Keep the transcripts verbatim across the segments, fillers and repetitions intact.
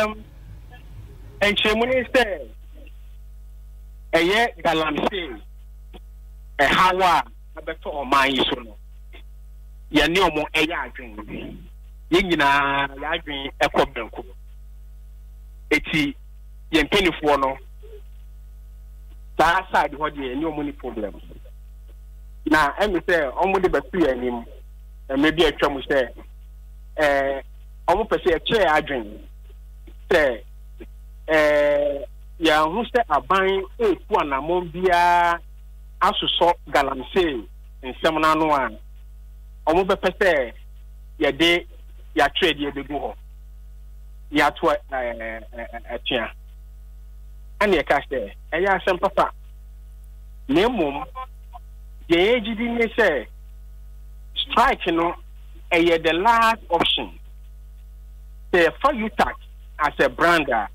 Um, and Chemuni said, a year galamsey, a hawa, a better or my son. Ya no more a yarding. Yingina, yarding a problem. Eti, yen penny for no. That side, what you no money problem. Now, I may say, almost the best him, and maybe a chum say, eh, almost a chair I drink. Say, eh, ya who say a buying eight one among the as to sort galamsey in Semana one. Almost a say, ya day, ya trade ye the go. Ya to a chair. And ya cash there, and ya some papa. Name the age didn't say strike, you know, a the last option. Say for you tax as a brander.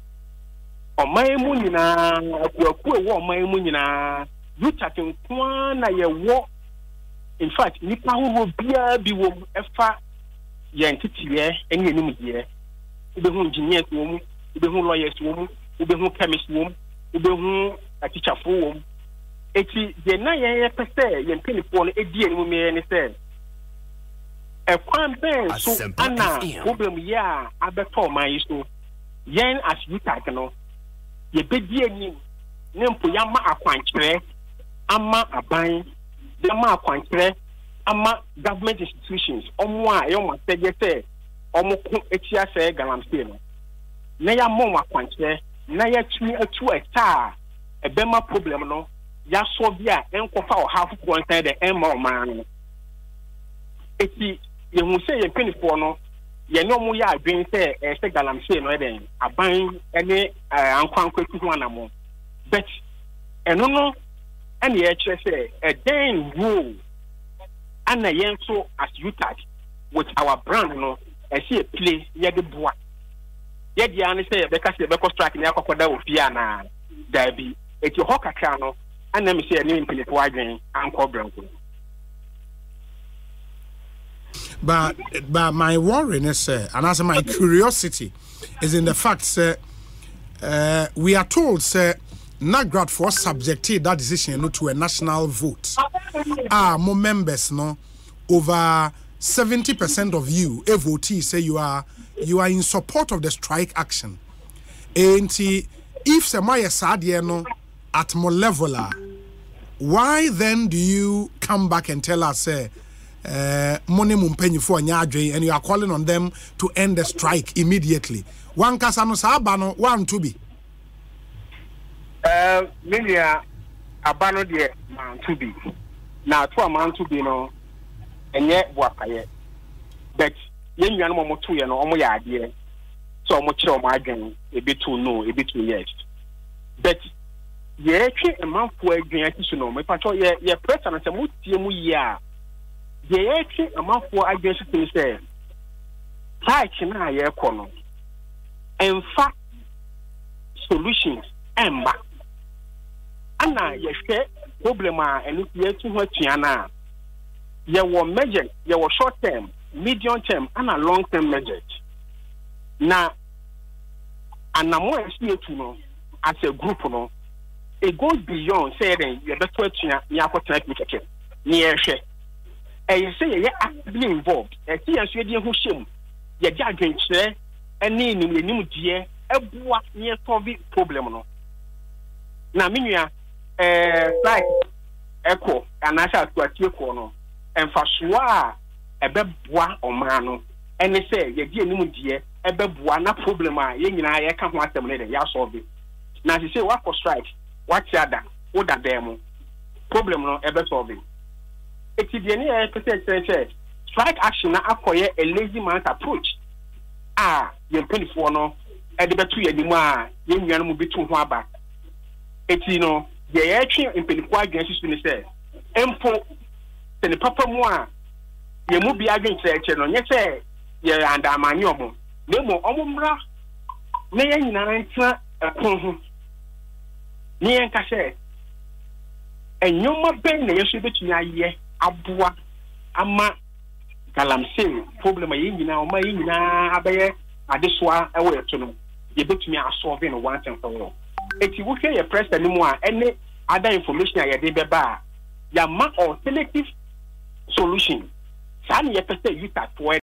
Or my munina, your poor war, my munina, you taking one a year war. In fact, Nipa will be a be wom efa yentity, any new year. Ube who engineers womb, ube who lawyers womb, ube who chemists womb, ube who a teacher for womb. Eti the na ye per se yen penifo e die mu me ne se e kwan ben so ana problem ya abeto man so yen as you tag no ye bedie ni ne mpo ya ma akwankyere ama aban ya ma akwankyere ama government institutions omo a ye mo sege se omo ko etia se galamsey no na ya mo akwankyere na ya tumi atu eta e bema problem no ya so bia enkofa o half one side the em man eti ye hu se ye penifo no ye no mu ya adwen se e se galamsey no den aban ene ankwankwa tu ho anamo but eno no ene ye kire se e den rule ana yen so as you tag with our brand no e se play ye de boa ye dia ne se be ka se be ko strike ne akokoda ofia na da bi eti ho kakra no and let me say, I need to widen and cover. But but my worry is, uh, and also my curiosity is in the fact that uh, we are told, say, Nagrad for subjected that decision to a national vote. Ah, more members, no, over seventy percent of you, a votee, say you are you are in support of the strike action. And if Samaya Sadia no. At more level, why then do you come back and tell us, uh, uh, money mumpenyi for nyadwe, and you are calling on them to end the strike immediately? One kasano sabano, one to be. Uh, Milia, abano de man to be. Now, to a man to be no, and yet wakaye. But yen yan mo tu yan omo ya idea. So much of my game, a bit too no, a bit too yes. But ye twe eman fo adwan ati so no me pacho ye ye pressure na se mo tie mu ya ye ye twe eman fo adwan so tin se fight na ye ko no emfa solutions emba ana ye hwe problem a enu ye tu ho atua na ye wo measure ye wo short term medium term and long term measures na anamo esi etu no as a group no. It goes beyond saying you better to Yakota Mikake. Near share. And you say you're actively involved. And see, as you're who shame, you're judging share, and name the new dear, a boy near solving problem. Now, Minia, eh, like echo, and I shall to a tear corner, and for sure, a bebois or mano, and they say, you're dear new dear, a bebois, no problem. I can't want them later, you're solving. Now, you say, what for strike? What's other? What that demo? Problem no ever solving. It's the any strike action na acquire a lazy man's approach. Ah, you're twenty four no, and the battery anymore, young man will be too far back. It's you know, the action in Penquai against you say, Empo, the papa moi, you move be against the channel, yes, sir, yeah, and I'm a yomo. No more, Omumbra, nay, nine, a pon. Nian Cache, and no more ben, you should be to ye, Abua, Ama, Galamsey, problem, my Ina, my Ina, Abaye, adesoa ɛwɔ ɛto no yɛbɛtumi asolve no once and for all eti wohwɛ yɛ press anymore any other information a yɛde bɛba a yɛama alternative solution saa ne yɛpɛ sɛ youth atoɔ